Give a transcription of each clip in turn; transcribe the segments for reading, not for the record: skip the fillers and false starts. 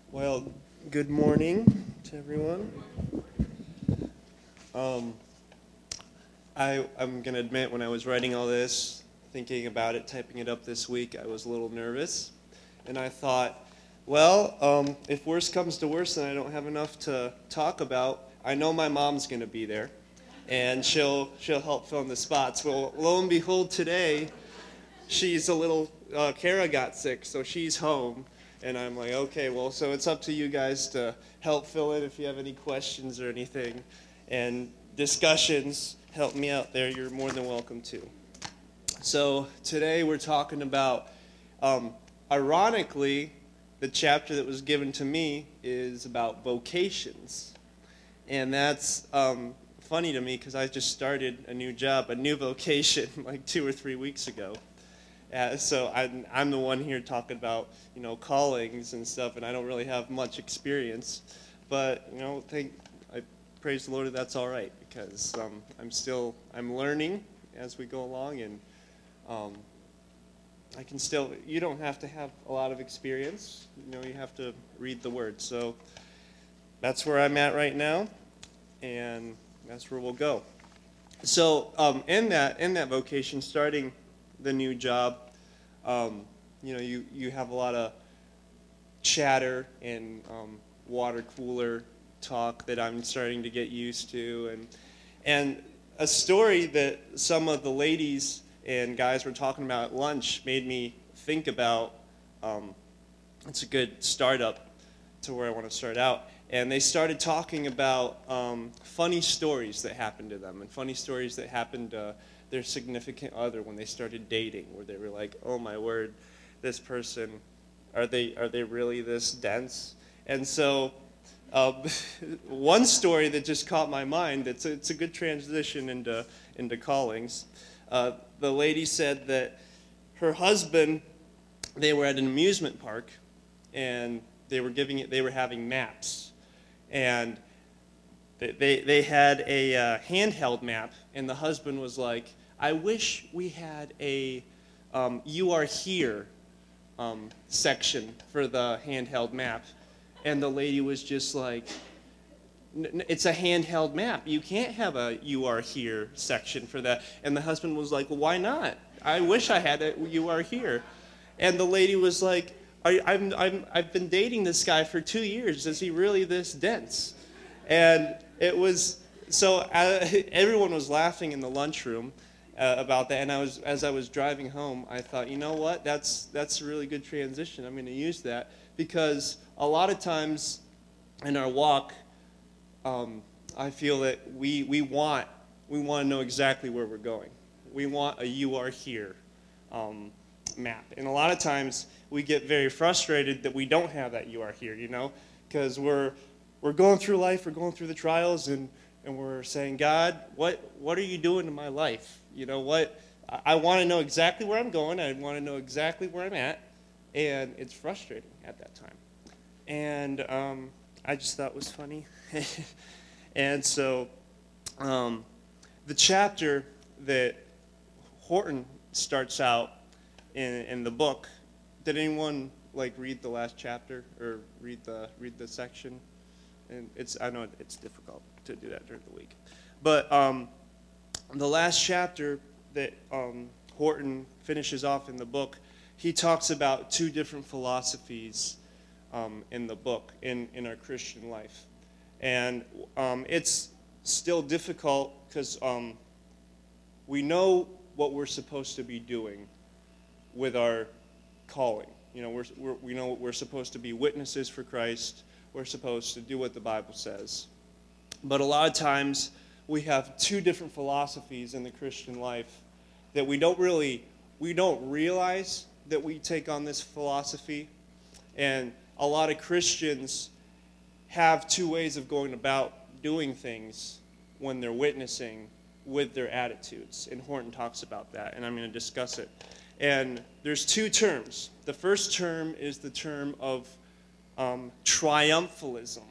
Well, good morning to everyone. Um, I'm going to admit, when I was writing all this, thinking about it, typing it up this week, I was a little nervous. And I thought, if worse comes to worse and I don't have enough to talk about, I know my mom's going to be there. And she'll help fill in the spots. Well, lo and behold, today, Kara got sick, so she's home. And I'm like, okay, well, so it's up to you guys to help fill in if you have any questions or anything. And discussions, help me out there. You're more than welcome to. So today we're talking about, ironically, the chapter that was given to me is about vocations. And that's funny to me because I just started a new job, a new vocation, like 2 or 3 weeks ago. So I'm the one here talking about, callings and stuff, and I don't really have much experience. But, I praise the Lord that that's all right, because I'm learning as we go along, and you don't have to have a lot of experience. You have to read the Word. So that's where I'm at right now, and that's where we'll go. So in that vocation, starting the new job, you have a lot of chatter and water cooler talk that I'm starting to get used to, and a story that some of the ladies and guys were talking about at lunch made me think about. It's a good startup to where I want to start out. And they started talking about funny stories that happened to them, and funny stories that happened to their significant other when they started dating, where they were like, "Oh my word, this person, are they really this dense?" And so, one story that just caught my mind. It's a good transition into callings. The lady said that her husband, they were at an amusement park, and they were having maps, and they had a handheld map, and the husband was like, "I wish we had a you are here section for the handheld map." And the lady was just like, "It's a handheld map. You can't have a you are here section for that." And the husband was like, "Well, why not? I wish I had a you are here." And the lady was like, I've been dating this guy for 2 years. Is he really this dense?" And it was, so everyone was laughing in the lunchroom about that. And as I was driving home, I thought, you know what? That's a really good transition. I'm going to use that, because a lot of times in our walk, I feel that we want to know exactly where we're going. We want a "you are here" map. And a lot of times we get very frustrated that we don't have that "you are here," because we're going through life, we're going through the trials, and we're saying, "God, what are you doing in my life? I want to know exactly where I'm going. I want to know exactly where I'm at." And it's frustrating at that time. And I just thought it was funny. And so the chapter that Horton starts out in the book, did anyone read the last chapter or read the section? And I know it's difficult to do that during the week, but the last chapter that Horton finishes off in the book, he talks about 2 different philosophies in the book in our Christian life, and it's still difficult because we know what we're supposed to be doing with our calling. We know we're supposed to be witnesses for Christ. We're supposed to do what the Bible says. But a lot of times we have 2 different philosophies in the Christian life that we don't realize that we take on this philosophy. And a lot of Christians have 2 ways of going about doing things when they're witnessing with their attitudes. And Horton talks about that, and I'm going to discuss it. And there's 2 terms. The first term is the term of triumphalism.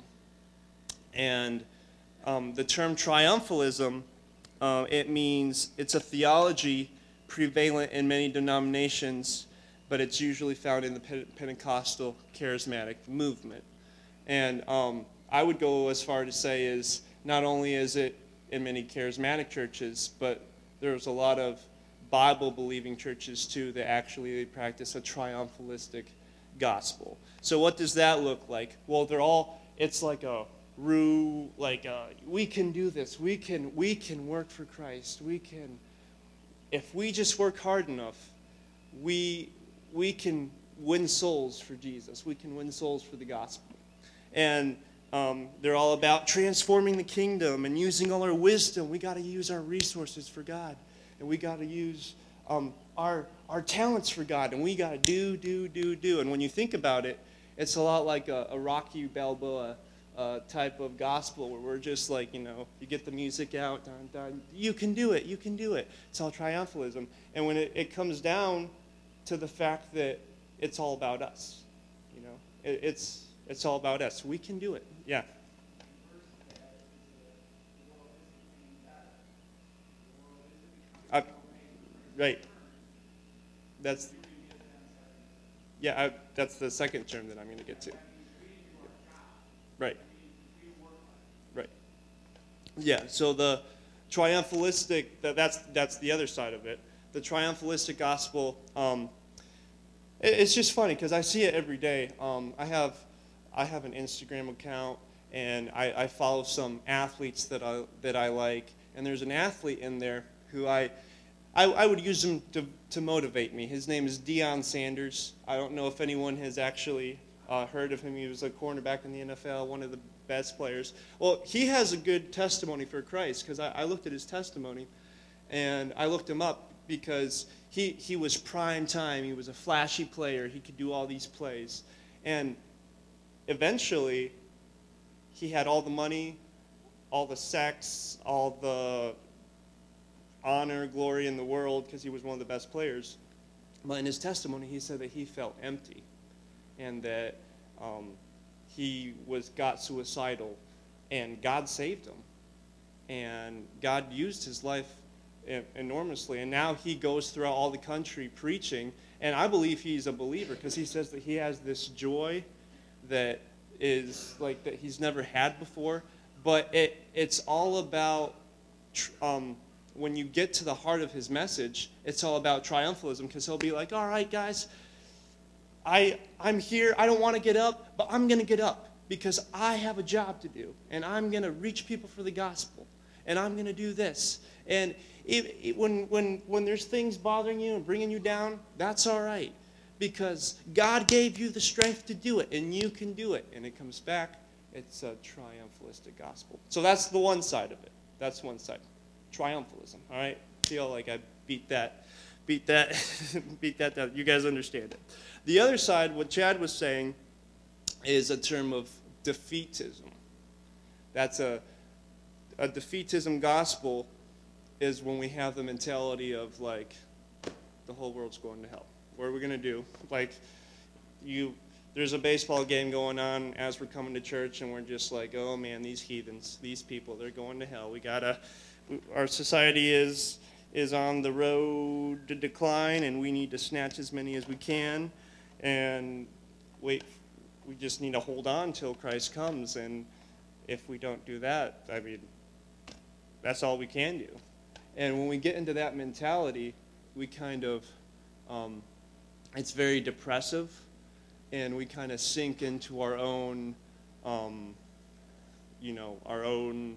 And the term triumphalism, it means it's a theology prevalent in many denominations, but it's usually found in the Pentecostal charismatic movement. And I would go as far to say is not only is it in many charismatic churches, but there's a lot of Bible-believing churches too that actually practice a triumphalistic gospel. So what does that look like? Well, it's like a we can do this. We can work for Christ. If we just work hard enough, we can win souls for Jesus. We can win souls for the gospel. And they're all about transforming the kingdom and using all our wisdom. We got to use our resources for God. And we got to use our talents for God. And we got to do. And when you think about it, it's a lot like a Rocky Balboa type of gospel where we're just like, you get the music out, dun, dun, you can do it. It's all triumphalism. And when it comes down to the fact that it's all about us, it's all about us. We can do it. Yeah. Right. That's the second term that I'm going to get to. Right. Right. Yeah. So the triumphalistic that's the other side of it. The triumphalistic gospel. It's just funny because I see it every day. I have an Instagram account and I follow some athletes that I like, and there's an athlete in there who I would use him to motivate me. His name is Deion Sanders. I don't know if anyone has actually heard of him. He was a cornerback in the NFL, one of the best players. Well, he has a good testimony for Christ because I looked at his testimony, and I looked him up because he was prime time. He was a flashy player. He could do all these plays. And eventually, he had all the money, all the sex, all the honor, glory in the world because he was one of the best players. But in his testimony, he said that he felt empty and that he got suicidal, and God saved him. And God used his life enormously. And now he goes throughout all the country preaching. And I believe he's a believer because he says that he has this joy that is like that he's never had before. But it's all about when you get to the heart of his message, it's all about triumphalism because he'll be like, all right, guys, I'm here. I don't want to get up, but I'm going to get up because I have a job to do, and I'm going to reach people for the gospel, and I'm going to do this. And when there's things bothering you and bringing you down, that's all right because God gave you the strength to do it, and you can do it. And it comes back. It's a triumphalistic gospel. So that's the one side of it. That's one side. Triumphalism. All right? Feel like I beat that down. You guys understand it. The other side, what Chad was saying, is a term of defeatism. That's a defeatism gospel is when we have the mentality of like the whole world's going to hell. What are we going to do? Like there's a baseball game going on as we're coming to church and we're just like, oh man, these heathens, these people, they're going to hell. Our society is on the road to decline, and we need to snatch as many as we can, and we just need to hold on till Christ comes, and if we don't do that, I mean, that's all we can do. And when we get into that mentality, we kind of, it's very depressive, and we kind of sink into our own, our own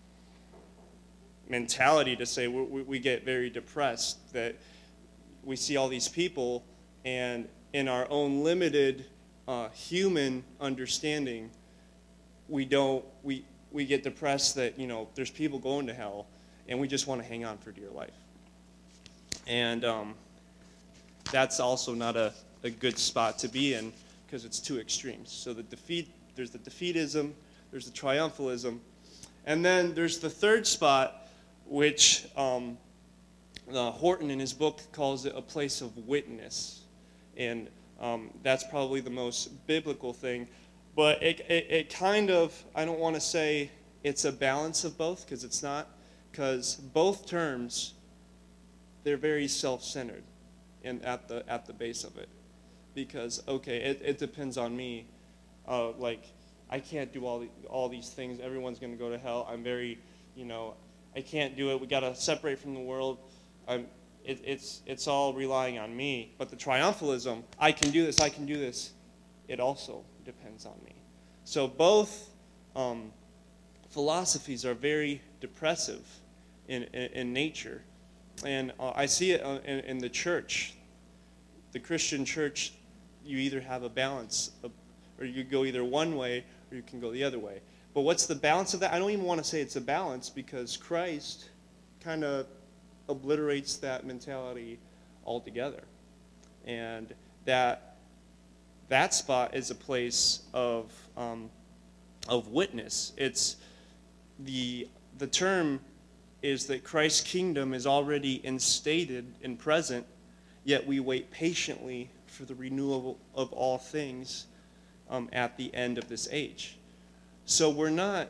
mentality to say we get very depressed that we see all these people, and in our own limited human understanding, we get depressed that there's people going to hell, and we just want to hang on for dear life. And that's also not a good spot to be in because it's too extremes. So there's the defeatism, there's the triumphalism, and then there's the third spot, which Horton in his book calls it a place of witness. And that's probably the most biblical thing. But it kind of, I don't want to say it's a balance of both, because it's not. Because both terms, they're very self-centered at the base of it. Because, okay, it depends on me. Like, I can't do all these things. Everyone's going to go to hell. I'm very, I can't do it. We got to separate from the world. It's all relying on me. But the triumphalism, I can do this, I can do this, it also depends on me. So both philosophies are very depressive in nature. And I see it in the church. The Christian church, you either have a balance, or you go either one way or you can go the other way. But what's the balance of that? I don't even want to say it's a balance, because Christ kind of obliterates that mentality altogether. And that spot is a place of witness. It's the term is that Christ's kingdom is already instated and present, yet we wait patiently for the renewal of all things at the end of this age. So we're not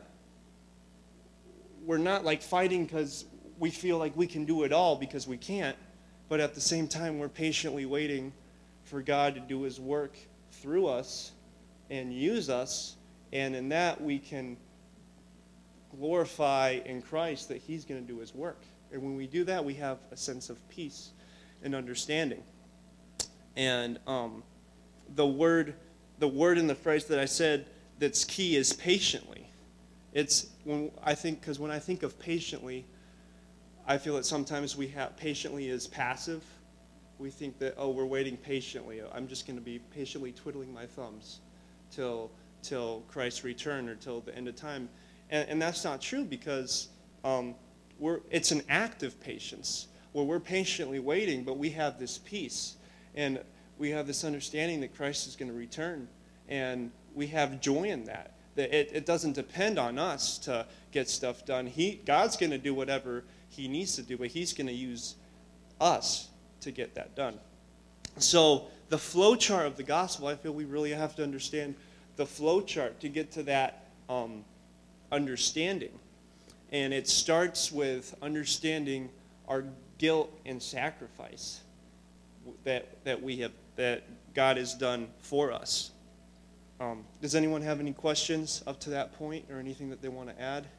like fighting because we feel like we can do it all, because we can't, but at the same time we're patiently waiting for God to do his work through us and use us, and in that we can glorify in Christ that he's going to do his work. And when we do that, we have a sense of peace and understanding. And the word and the phrase that I said that's key is patiently. It's when I think of patiently, I feel that sometimes we have patiently is passive. We think that, we're waiting patiently. I'm just going to be patiently twiddling my thumbs till Christ's return or till the end of time. And that's not true, because it's an active patience where we're patiently waiting, but we have this peace. And we have this understanding that Christ is going to return. And we have joy in that. That it doesn't depend on us to get stuff done. God's going to do whatever he needs to do, but he's going to use us to get that done. So the flow chart of the gospel, I feel we really have to understand the flow chart to get to that understanding. And it starts with understanding our guilt and sacrifice that God has done for us. Does anyone have any questions up to that point, or anything that they want to add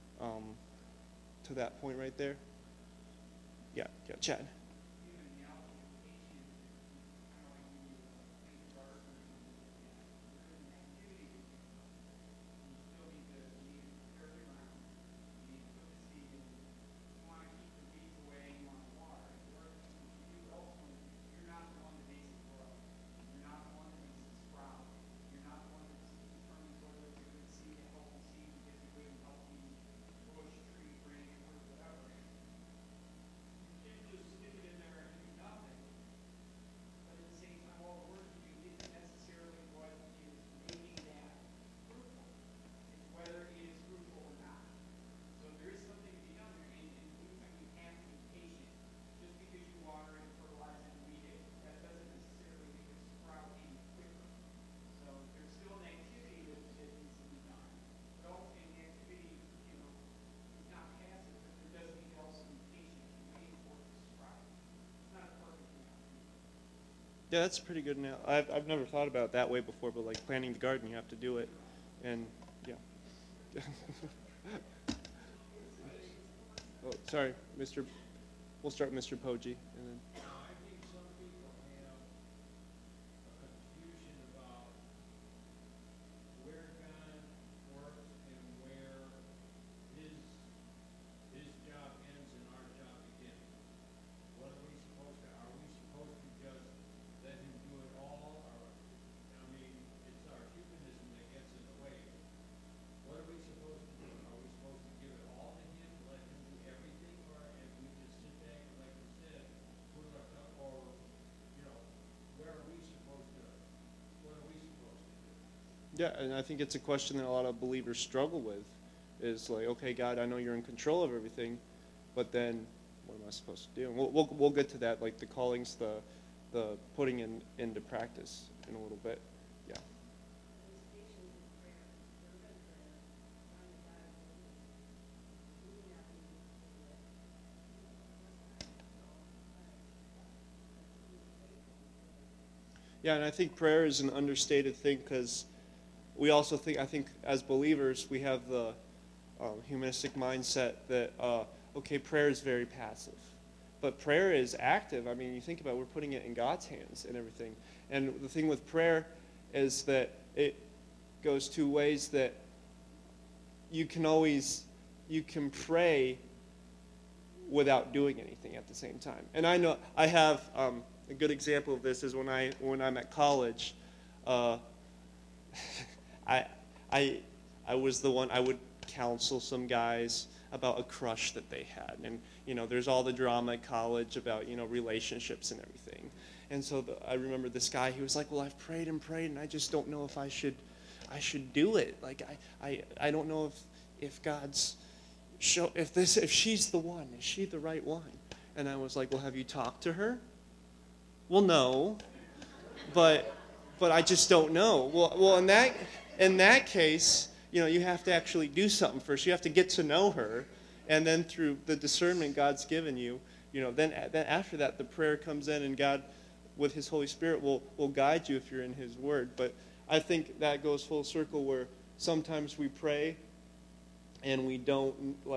to that point right there? Yeah, Chad. Yeah, that's pretty good now. I've never thought about it that way before, but like planting the garden, you have to do it, and yeah. Oh, sorry, Mr. We'll start with Mr. Poggi, and then. I think some people have a confusion about where God works and where his job ends and our job begins. What are we supposed to? Are we supposed to just let him do it all? Or, I mean, it's our humanism that gets in the way. What are we supposed to do? Are we supposed to give it all to him, let him do everything, or and we just sit back and, like you said, put our cup, or where are we supposed to? What are we supposed to do? Yeah, and I think it's a question that a lot of believers struggle with. Is like, okay, God, I know you're in control of everything, but then what am I supposed to do? And we'll get to that, like the callings, the putting into practice in a little bit. Yeah. Yeah, and I think prayer is an understated thing, because we also think, I think as believers, we have the humanistic mindset that, okay, prayer is very passive. But prayer is active. I mean, you think about it, we're putting it in God's hands and everything. And the thing with prayer is that it goes two ways, that you can pray without doing anything at the same time. And I know I have a good example of this is when I'm at college, I was the one, I would counsel some guys about a crush that they had. And, there's all the drama at college about, relationships and everything. And so I remember this guy, he was like, well, I've prayed and prayed, and I just don't know if I should do it. Like, I don't know if God's, if she's the one, is she the right one? And I was like, well, have you talked to her? Well, no, but I just don't know. Well, in that case, you have to actually do something first. You have to get to know her, and then through the discernment God's given you, then after that, the prayer comes in, and God, with His Holy Spirit, will guide you if you're in His Word. But I think that goes full circle where sometimes we pray, and we don't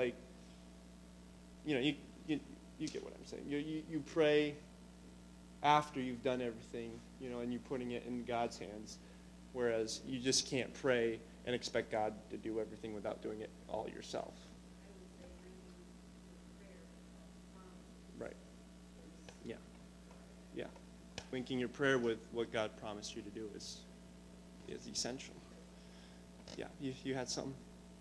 you get what I'm saying. You pray after you've done everything, and you're putting it in God's hands, whereas you just can't pray and expect God to do everything without doing it all yourself. Right. Yeah. Yeah. Linking your prayer with what God promised you to do is essential. Yeah. You had something?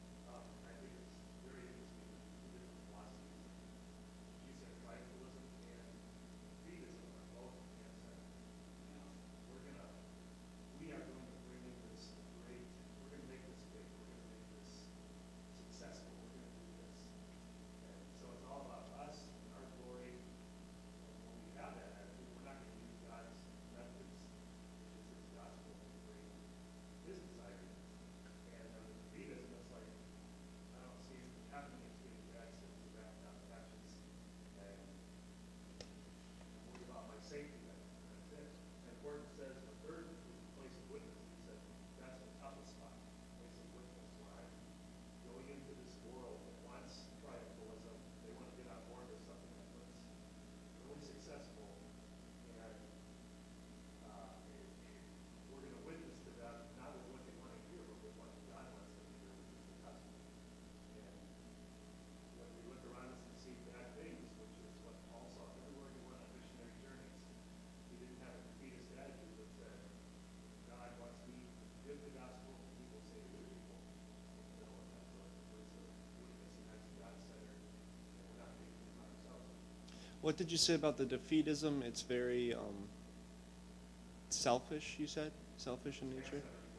What did you say about the defeatism? It's very selfish, you said? Selfish in nature?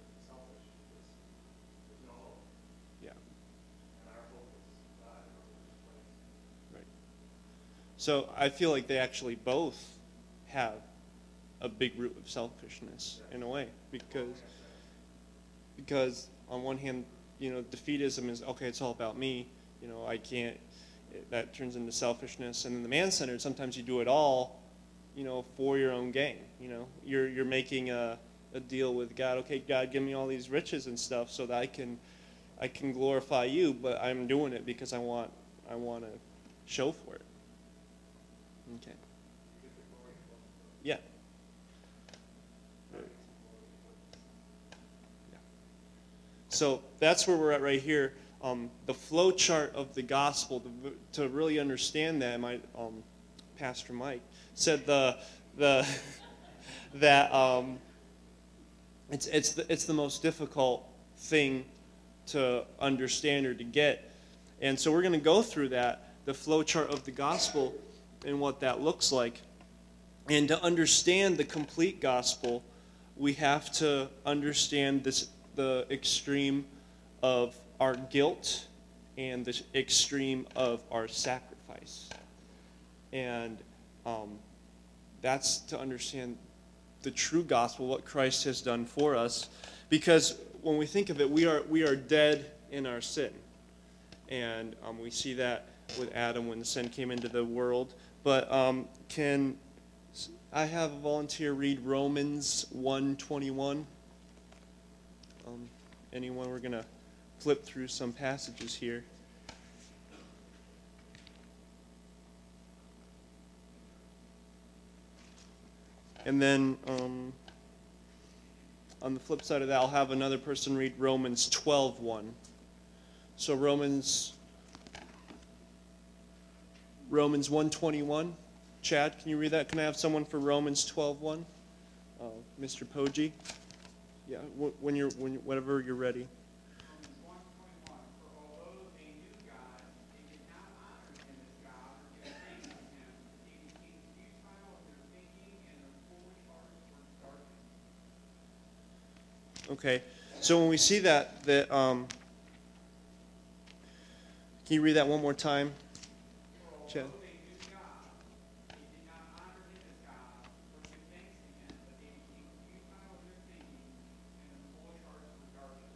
Yeah. Right. So I feel like they actually both have a big root of selfishness in a way, because on one hand, defeatism is, okay, it's all about me, I can't, that turns into selfishness. And then the man-centered, sometimes you do it all, for your own gain. You're making a deal with God. Okay, God, give me all these riches and stuff so that I can glorify you, but I'm doing it because I want to show for it. Okay. Yeah. So that's where we're at right here. The flow chart of the gospel, to really understand that, Pastor Mike said that it's the most difficult thing to understand or to get. And so we're going to go through that, the flow chart of the gospel and what that looks like. And to understand the complete gospel, we have to understand the extreme of our guilt and the extreme of our sacrifice. And that's to understand the true gospel, what Christ has done for us. Because when we think of it, we are dead in our sin. And we see that with Adam when the sin came into the world. But can I have a volunteer read Romans 1:21? anyone, we're going to flip through some passages here. And then on the flip side of that, I'll have another person read Romans 12:1. So Romans 1:21. Chad, can you read that? Can I have someone for Romans 12:1? Mr. Poggi. Yeah, whenever you're ready. Romans 1:21, for although they knew God, they did not honor him as God or give thanks to him, but they became futile in their thinking, and their foolish hearts were darkened. Okay, so when we see that can you read that one more time, Chad? Although they knew God, they did not honor him as God or give thanks to him, but they became futile in their thinking, and their foolish hearts were darkened.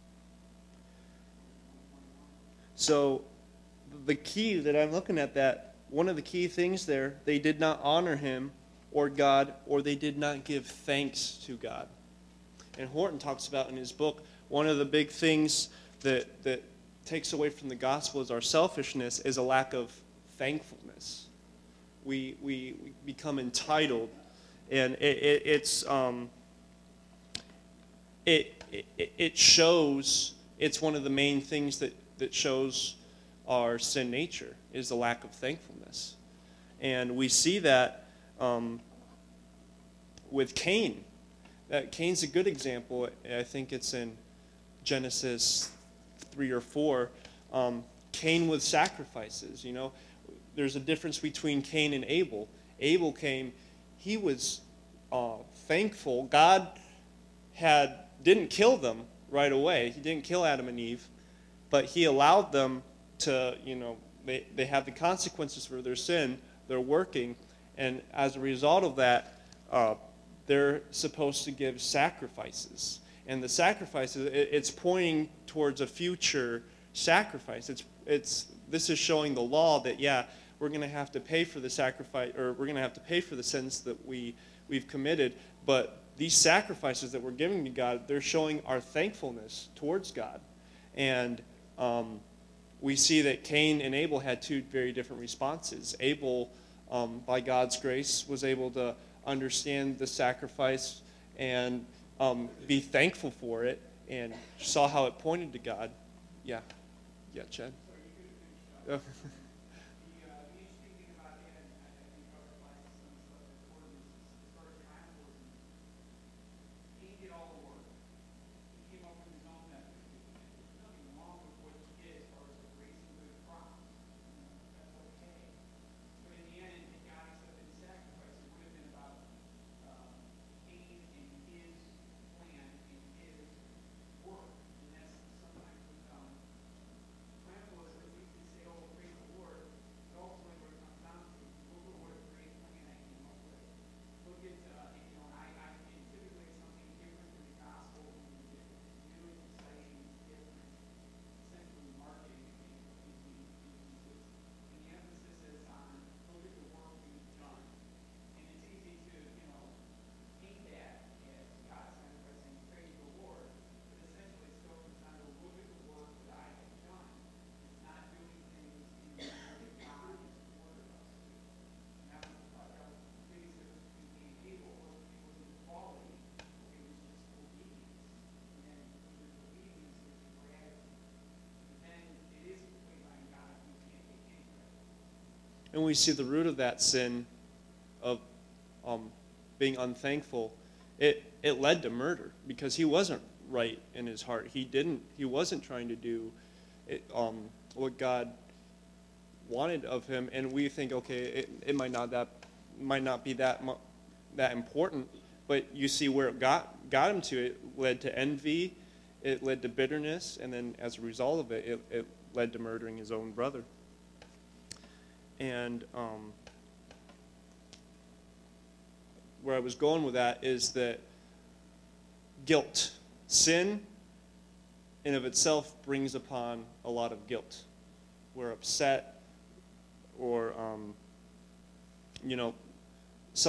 So the key that I'm looking at, that one of the key things there, they did not honor him or God, or they did not give thanks to God. And Horton talks about in his book, one of the big things that takes away from the gospel is our selfishness, is a lack of thankfulness. We become entitled, and it shows, it's one of the main things that shows our sin nature, is the lack of thankfulness. And we see that with Cain. Cain's a good example. I think it's in Genesis 3 or 4. Cain with sacrifices. You know, there's a difference between Cain and Abel. Abel came, he was thankful. God didn't kill them right away. He didn't kill Adam and Eve, but he allowed them to, they have the consequences for their sin. They're working, and as a result of that, they're supposed to give sacrifices. And the sacrifices, it's pointing towards a future sacrifice. This is showing the law that, we're going to have to pay for the sacrifice, or we're going to have to pay for the sins that we've committed. But these sacrifices that we're giving to God, they're showing our thankfulness towards God. And we see that Cain and Abel had two very different responses. Abel, by God's grace, was able to understand the sacrifice and be thankful for it, and saw how it pointed to God. Yeah, Chad. The interesting thing about that, and I think covered by some stuff before, is as far as time was, he did all the work. He came up with his own method. There's nothing wrong with what he did as far as raising good crops. That's okay. But in the end, if God accepted his sacrifice, it would have been about Cain and his plan and his work. And that's sometimes with planetalism, we can say, oh, praise the Lord. But ultimately, what it comes down to, look at what a great plan I came up with. Look at, and typically it's something different than the gospel. It's new, it's exciting, it's different. Essentially, marketing and the emphasis is on look at the work we've done. And it's easy to, paint that as God sacrificing, praise the Lord. But essentially, it still comes down to look at the work that I have done. It's not doing things in the way that God has ordered us to. And that was the biggest difference between Abel. It wasn't quality, it was just obedience. And then with obedience, there's gratitude. And then it is complaining God, we can't take any credit. And we see the root of that sin of being unthankful. It led to murder, because he wasn't right in his heart. He wasn't trying to do what God wanted of him. And we think, okay, it might not be that important. But you see where it got him to. It led to envy, it led to bitterness, and then as a result of it, it led to murdering his own brother. And where I was going with that is that guilt, sin in of itself brings upon a lot of guilt. We're upset, or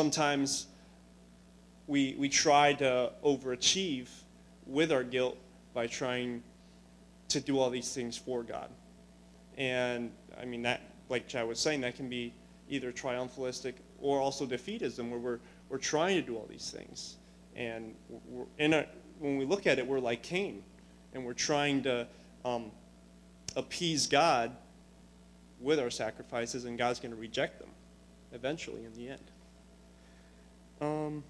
sometimes we try to overachieve with our guilt by trying to do all these things for God. And I mean, that, like Chad was saying, that can be either triumphalistic or also defeatism, where we're trying to do all these things. And when we look at it, we're like Cain, and we're trying to appease God with our sacrifices, and God's going to reject them eventually in the end.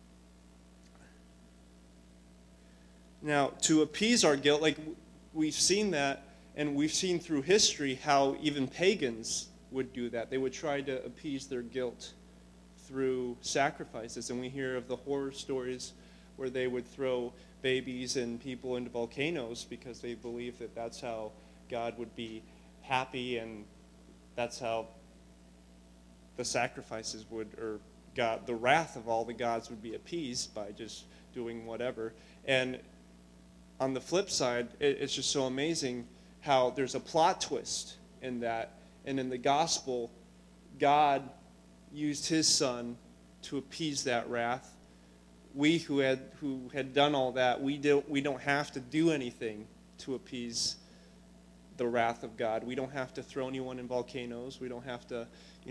Now, to appease our guilt, like we've seen that, and we've seen through history how even pagans would do that. They would try to appease their guilt through sacrifices, and we hear of the horror stories where they would throw babies and people into volcanoes because they believed that that's how God would be happy, and that's how the sacrifices would, or God, the wrath of all the gods would be appeased by just doing whatever. And on the flip side, it's just so amazing how there's a plot twist in that. And in the gospel, God used his son to appease that wrath. We who had done all that, we don't have to do anything to appease the wrath of God. We don't have to throw anyone in volcanoes. We don't have to,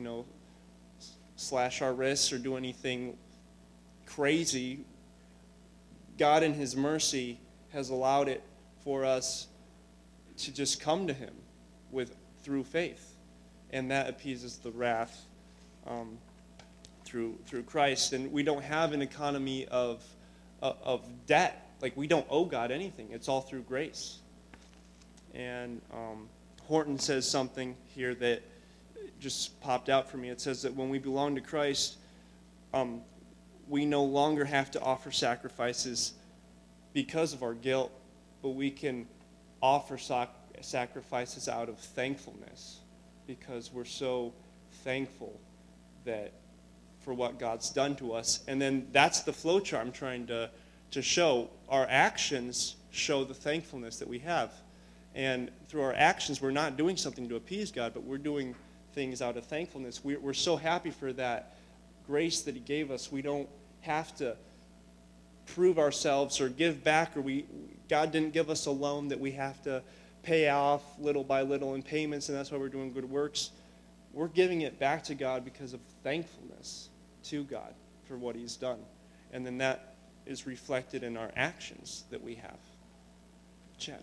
slash our wrists or do anything crazy. God in his mercy has allowed it for us to just come to him through faith, and that appeases the wrath through Christ. And we don't have an economy of debt. Like, we don't owe God anything. It's all through grace. And Horton says something here that just popped out for me. It says that when we belong to Christ, we no longer have to offer sacrifices because of our guilt, but we can offer sacrifices out of thankfulness because we're so thankful that for what God's done to us. And then that's the flow chart I'm trying to show. Our actions show the thankfulness that we have. And through our actions, we're not doing something to appease God, but we're doing things out of thankfulness. We're so happy for that grace that he gave us. We don't have to prove ourselves or give back, or God didn't give us a loan that we have to pay off little by little in payments, and that's why we're doing good works. We're giving it back to God because of thankfulness to God for what he's done. And then that is reflected in our actions that we have. Chad.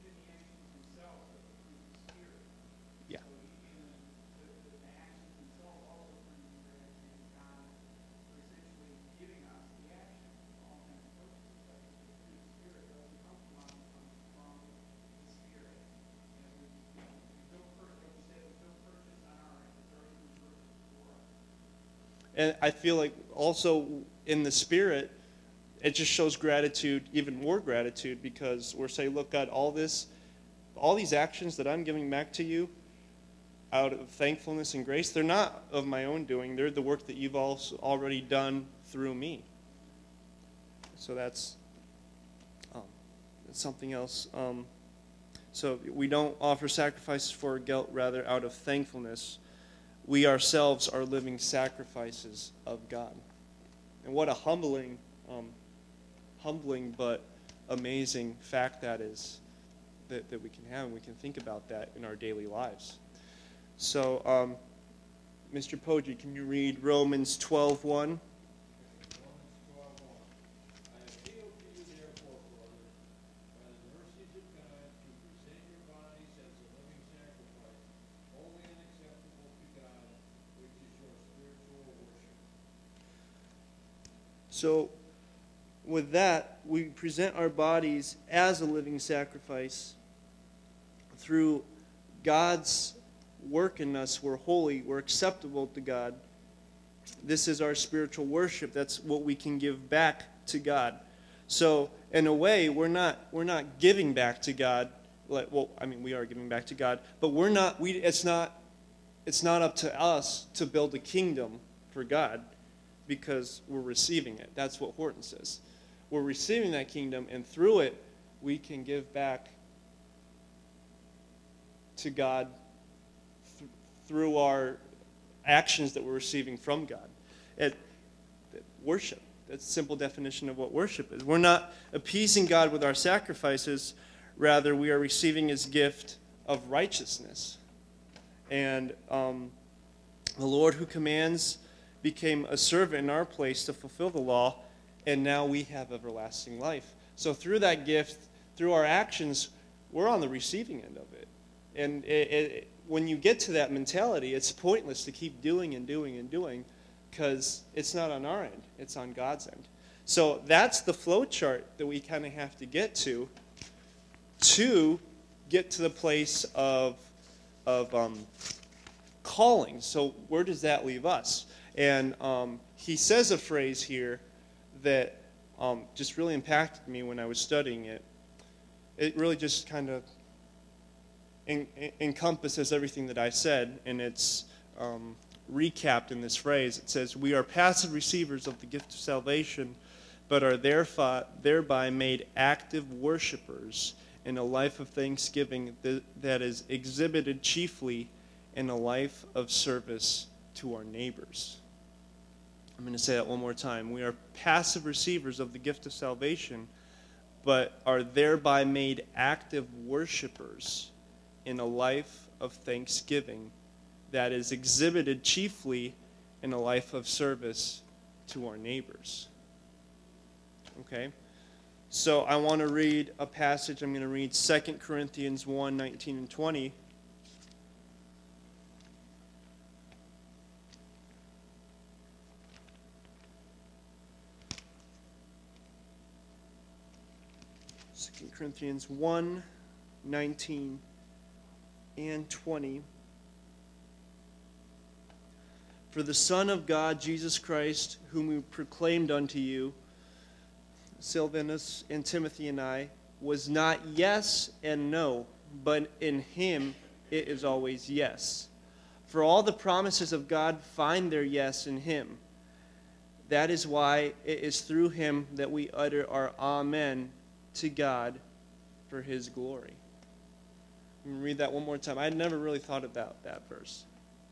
Yeah. And I feel like also in the Spirit, it just shows gratitude, even more gratitude, because we're saying, look, God, all these actions that I'm giving back to you out of thankfulness and grace, they're not of my own doing. They're the work that you've also already done through me. So that's something else. So we don't offer sacrifices for guilt, rather out of thankfulness. We ourselves are living sacrifices of God. And what a humbling but amazing fact that is, that we can have, and we can think about that in our daily lives. So, Mr. Poggi, can you read Romans 12:1? So, with that, we present our bodies as a living sacrifice. Through God's work in us, we're holy, we're acceptable to God. This is our spiritual worship. That's what we can give back to God. So, in a way, we're not giving back to God. We are giving back to God, but it's not up to us to build a kingdom for God, because we're receiving it. That's what Horton says. We're receiving that kingdom, and through it, we can give back to God through our actions that we're receiving from God. Worship. That's a simple definition of what worship is. We're not appeasing God with our sacrifices. Rather, we are receiving his gift of righteousness. And the Lord who commands became a servant in our place to fulfill the law, and now we have everlasting life. So through that gift, through our actions, we're on the receiving end of it. And when you get to that mentality, it's pointless to keep doing and doing and doing, because it's not on our end, it's on God's end. So that's the flow chart that we kind of have to get to get to the place of calling. So where does that leave us? And he says a phrase here that just really impacted me when I was studying it. It really just kind of encompasses everything that I said, and it's recapped in this phrase. It says, "We are passive receivers of the gift of salvation, but are thereby made active worshipers in a life of thanksgiving that is exhibited chiefly in a life of service to our neighbors." I'm going to say that one more time. We are passive receivers of the gift of salvation, but are thereby made active worshipers in a life of thanksgiving that is exhibited chiefly in a life of service to our neighbors. Okay? So I want to read a passage. I'm going to read 2 Corinthians 1, 19 and 20. Corinthians 1, 19 and 20. "For the Son of God, Jesus Christ, whom we proclaimed unto you, Silvanus and Timothy and I, was not yes and no, but in him it is always yes. For all the promises of God find their yes in him. That is why it is through him that we utter our amen to God for his glory." I'm going to read that one more time. I had never really thought about that verse.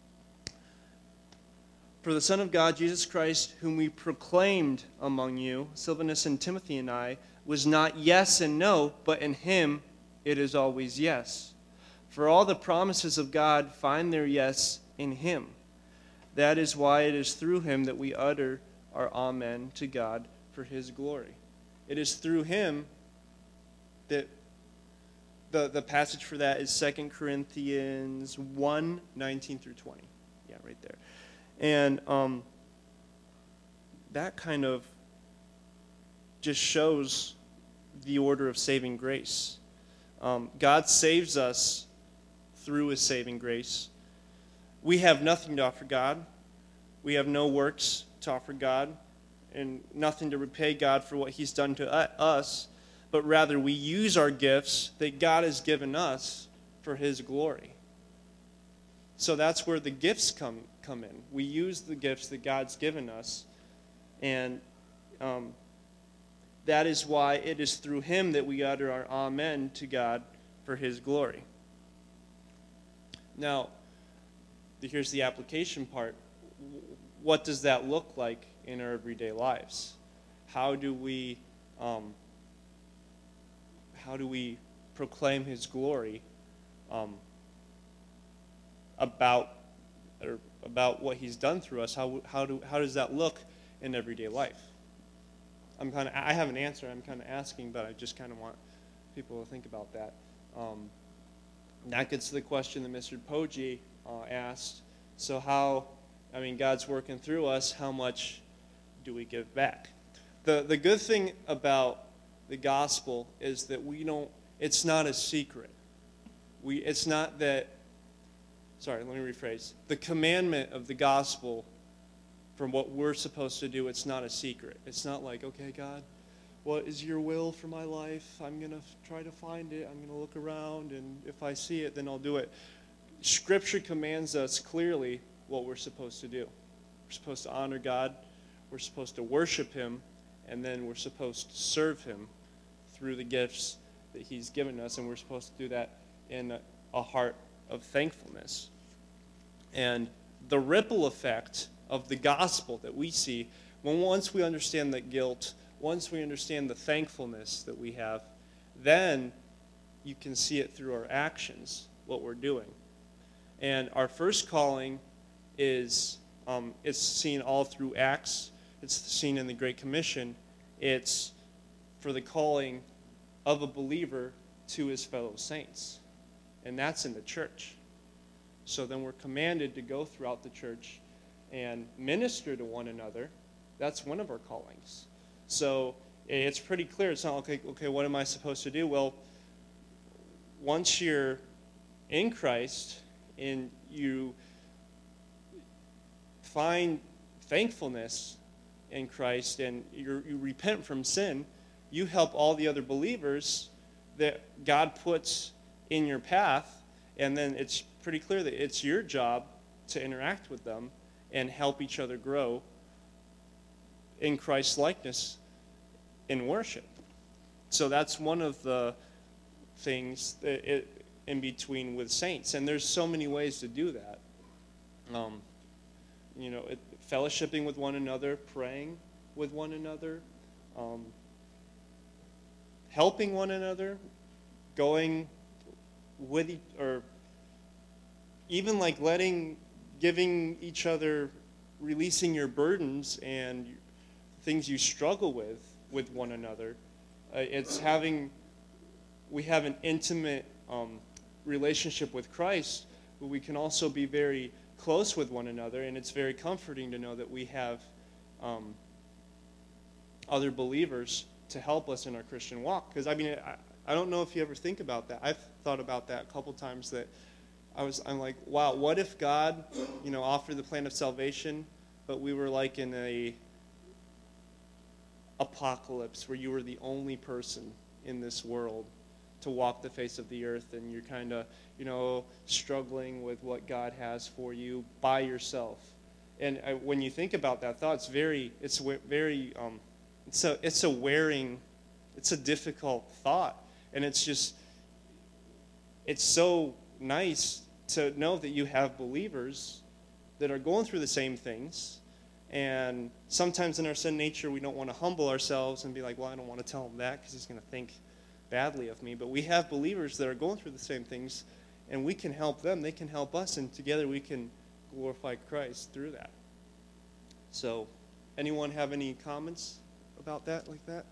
"For the Son of God, Jesus Christ, whom we proclaimed among you, Silvanus and Timothy and I, was not yes and no, but in him it is always yes. For all the promises of God find their yes in him. That is why it is through him that we utter our amen to God for his glory." It is through him that the passage for that is 2 Corinthians 1, 19 through 20. Yeah, right there. And that kind of just shows the order of saving grace. God saves us through his saving grace. We have nothing to offer God. We have no works to offer God, and nothing to repay God for what he's done to us, but rather we use our gifts that God has given us for his glory. So that's where the gifts come in. We use the gifts that God's given us, and that is why it is through him that we utter our amen to God for his glory. Now, here's the application part. What does that look like in our everyday lives? How do we proclaim his glory about what he's done through us? How does that look in everyday life? I have an answer. I'm kind of asking, but I just kind of want people to think about that. That gets to the question that Mr. Poggi asked. So God's working through us. How much do we give back? The good thing about the gospel is that it's not a secret. Let me rephrase. The commandment of the gospel, from what we're supposed to do, it's not a secret. It's not like, okay, God, what is your will for my life? I'm going to try to find it. I'm going to look around, and if I see it, then I'll do it. Scripture commands us clearly what we're supposed to do. We're supposed to honor God. We're supposed to worship him, and then we're supposed to serve him through the gifts that he's given us, and we're supposed to do that in a heart of thankfulness. And the ripple effect of the gospel that we see once we understand the guilt, once we understand the thankfulness that we have, then you can see it through our actions, what we're doing. And our first calling is it's seen all through Acts. It's seen in the Great Commission. It's for the calling of a believer to his fellow saints. And that's in the church. So then we're commanded to go throughout the church and minister to one another. That's one of our callings. So it's pretty clear. It's not okay, what am I supposed to do? Well, once you're in Christ and you find thankfulness in Christ and you repent from sin, you help all the other believers that God puts in your path, and then it's pretty clear that it's your job to interact with them and help each other grow in Christ's likeness in worship. So that's one of the things that in between with saints, and there's so many ways to do that. Fellowshipping with one another, praying with one another, helping one another, going with or even like giving each other, releasing your burdens and things you struggle with one another. We have an intimate relationship with Christ, but we can also be very close with one another, and it's very comforting to know that we have other believers to help us in our Christian walk. Because I don't know if you ever think about that. I've thought about that a couple times. That I'm like, wow, what if God, offered the plan of salvation, but we were like in a apocalypse where you were the only person in this world to walk the face of the earth, and you're kind of, struggling with what God has for you by yourself. And when you think about that thought, it's a difficult thought, and it's so nice to know that you have believers that are going through the same things. And sometimes in our sin nature, we don't want to humble ourselves and be like, well, I don't want to tell him that because he's going to think badly of me. But we have believers that are going through the same things, and we can help them. They can help us, and together we can glorify Christ through that. So, anyone have any comments about that, like that?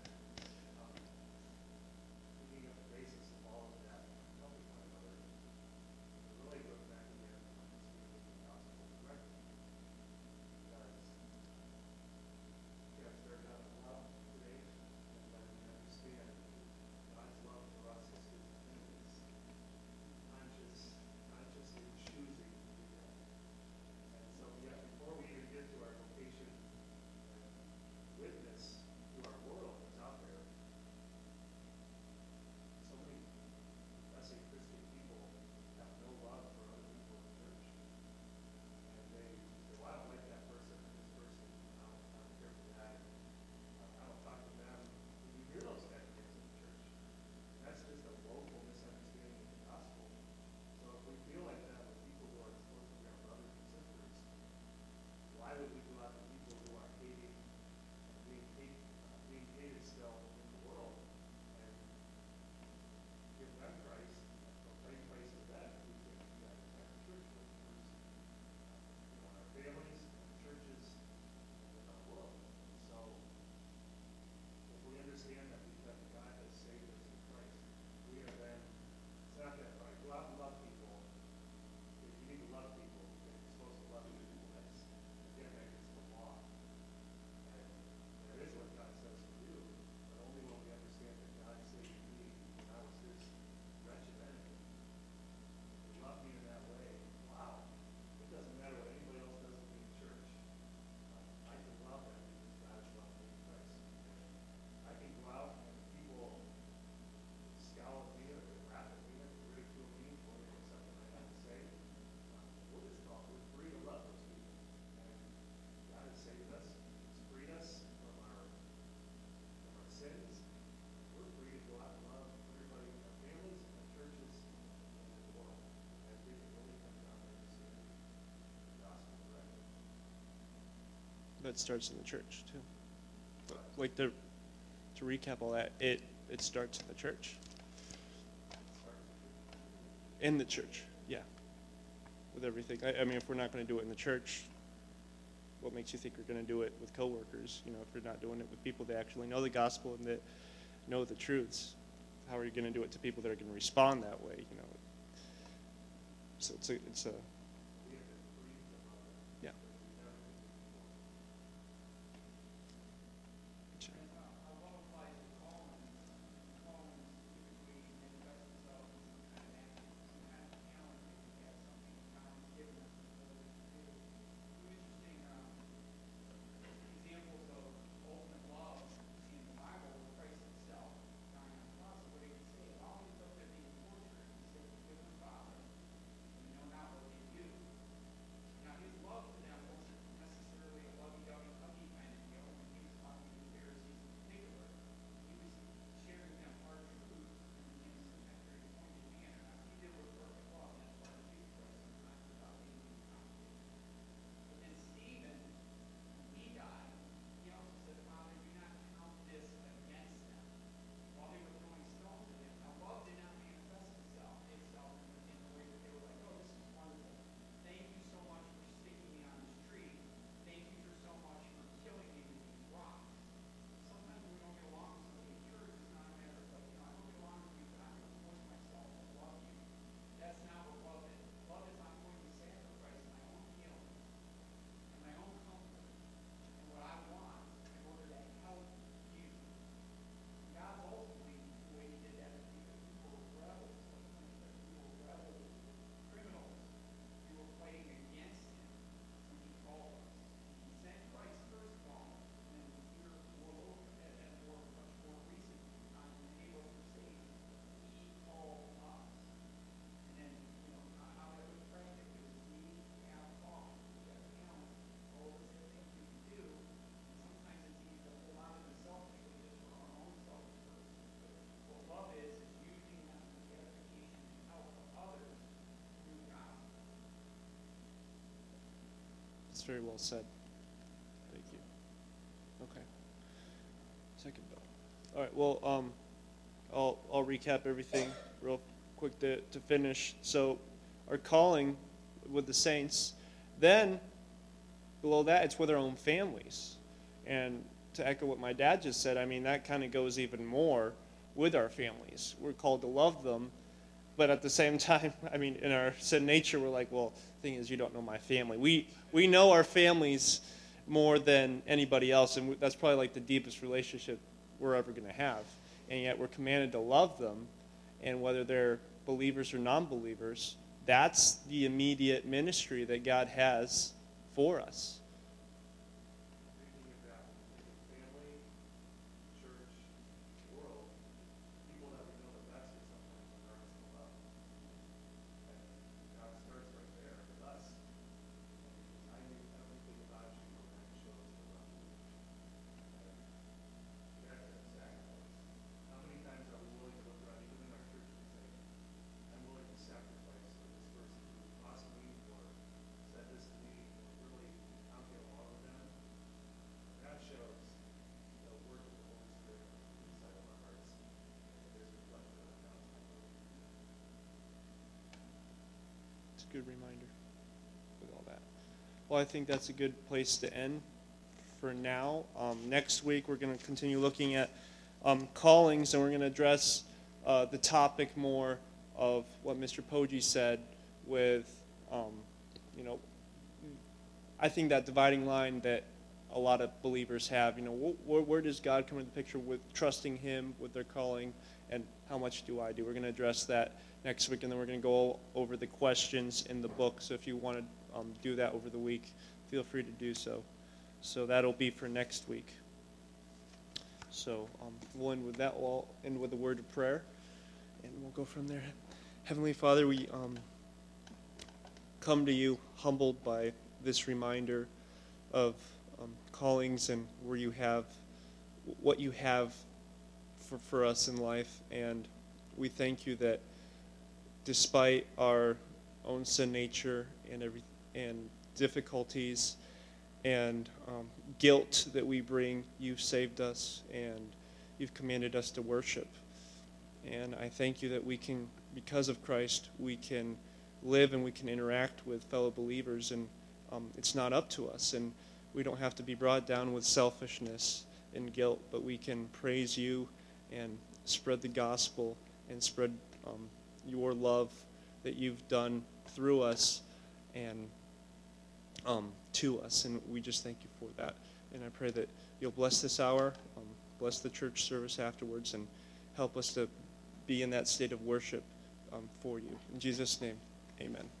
That starts in the church too. But, like to recap all that, it starts in the church. In the church, yeah. With everything. I mean, if we're not going to do it in the church, what makes you think we're going to do it with coworkers? You know, if you're not doing it with people that actually know the gospel and that know the truths, how are you going to do it to people that are going to respond that way? You know. So it's a yeah. It's very well said. Thank you. Okay. Second bill. All right. Well, I'll recap everything real quick to finish. So, our calling with the saints. Then, below that, it's with our own families. And to echo what my dad just said, I mean, that kind of goes even more with our families. We're called to love them, but at the same time, I mean, in our sin nature, we're like, well, the thing is, you don't know my family. We know our families more than anybody else, and that's probably like the deepest relationship we're ever going to have. And yet we're commanded to love them, and whether they're believers or non-believers, that's the immediate ministry that God has for us. Good reminder with all that. Well, I think that's a good place to end for now. Next week, we're going to continue looking at callings, and we're going to address the topic more of what Mr. Poggi said with, I think that dividing line that a lot of believers have, where does God come into the picture with trusting Him with their calling, and how much do I do? We're going to address that next week, and then we're going to go over the questions in the book. So if you want to do that over the week, feel free to do so. So that'll be for next week. So we'll end with that. We'll end with a word of prayer, and we'll go from there. Heavenly Father, we come to you humbled by this reminder of callings and where you have, what you have for us in life. And we thank you that despite our own sin nature and difficulties and guilt that we bring. You've saved us, and you've commanded us to worship. And I thank you that we can, because of Christ, we can live and we can interact with fellow believers, and it's not up to us, and we don't have to be brought down with selfishness and guilt, but we can praise you and spread the gospel and spread your love that you've done through us and to us, and we just thank you for that. And I pray that you'll bless this hour, bless the church service afterwards, and help us to be in that state of worship for you. In Jesus' name, amen.